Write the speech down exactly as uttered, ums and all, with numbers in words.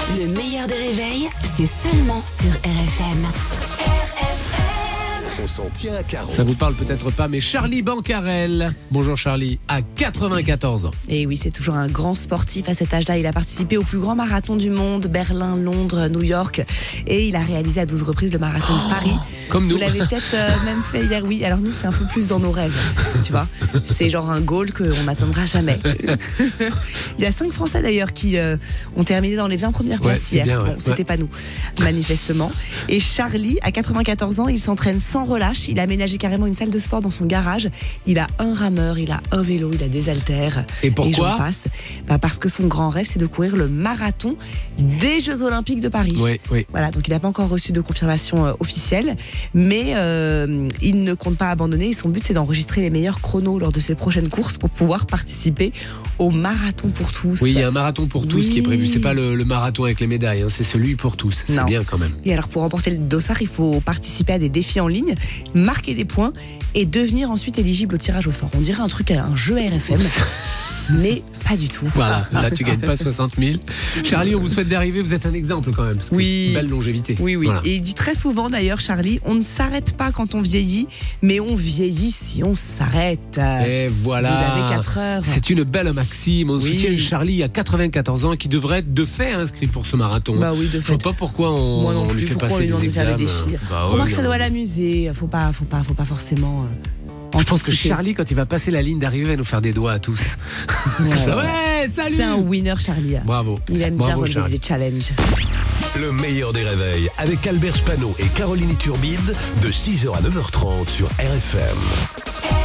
Le meilleur des réveils, c'est seulement sur R F M. R F M. On s'en tient à Caro. Ça vous parle peut-être pas, mais Charlie Bancarel. Bonjour Charlie, à quatre-vingt-quatorze ans. Et oui, c'est toujours un grand sportif à cet âge-là. Il a participé au plus grand marathon du monde, Berlin, Londres, New York. Et il a réalisé à douze reprises le marathon de Paris. Comme nous. Vous l'avez peut-être euh, même fait hier, oui. Alors nous, c'est un peu plus dans nos rêves, tu vois. C'est genre un goal qu'on n'atteindra jamais. Il y a cinq Français d'ailleurs qui euh, ont terminé dans les vingt premières Ouais, places c'est hier. bien, ouais. Bon, c'était Ouais. pas nous, manifestement. Et Charlie, à quatre-vingt-quatorze ans, il s'entraîne sans relâche. Il a aménagé carrément une salle de sport dans son garage. Il a un rameur, il a un vélo, il a des haltères. Et pourquoi j'en passe. Bah parce que son grand rêve, c'est de courir le marathon des Jeux Olympiques de Paris. Oui, oui. Voilà, donc il n'a pas encore reçu de confirmation euh, officielle, mais euh, il ne compte pas abandonner. Et son but, c'est d'enregistrer les meilleurs chronos lors de ses prochaines courses pour pouvoir participer au marathon pour tous. Oui, il y a un marathon pour tous Oui. qui est prévu. C'est pas le, le marathon avec les médailles, hein, c'est celui pour tous. C'est Non. bien quand même. Et alors, pour remporter le dossard, il faut participer à des défis en ligne, marquer des points et devenir ensuite éligible au tirage au sort. On dirait un truc, un jeu R F M, mais pas du tout. Voilà, là tu gagnes pas soixante mille. Charlie, on vous souhaite d'arriver, vous êtes un exemple quand même. Parce que Oui. Belle longévité. Oui, oui. Voilà. Et il dit très souvent d'ailleurs, Charlie, on ne s'arrête pas quand on vieillit, mais on vieillit si on s'arrête. Et voilà. Vous avez quatre heures. C'est une belle maxime. On Oui. soutient Charlie à quatre-vingt-quatorze ans qui devrait être de fait inscrit pour ce marathon. Bah oui, de Je fait. vois pas pourquoi on, Moi non on plus, lui fait pourquoi on passer lui demande des de faire examens. des défis Bah Remarque, oui, ça non. doit l'amuser. Faut pas, faut pas, faut pas forcément. euh, Je pense que anticiper. Charlie, quand il va passer la ligne d'arrivée, va nous faire des doigts à tous. Ouais, Ça, ouais. ouais, salut. C'est un winner, Charlie. Bravo. Il aime Bravo, bien relever Charlie. des challenges. Le meilleur des réveils avec Albert Spano et Caroline Turbide de six heures à neuf heures trente sur R F M.